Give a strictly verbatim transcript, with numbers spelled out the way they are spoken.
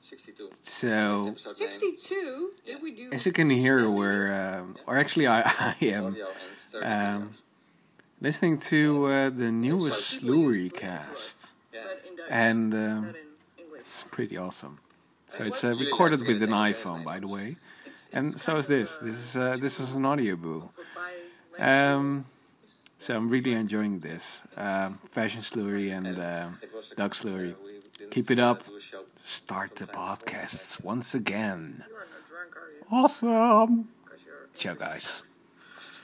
So, sixty-two? Did we do? as you can hear, we're, um, or actually, I, I am um, listening to uh, the newest Slurry cast, and um, it's pretty awesome. So it's uh, recorded with an iPhone, by the way, and so is this. This is uh, this is an audiobook. Um, so I'm really enjoying this. Um, Fashion Slurry and uh, Doug Slurry. Keep it up. Start the podcasts once again. Awesome. Ciao, guys.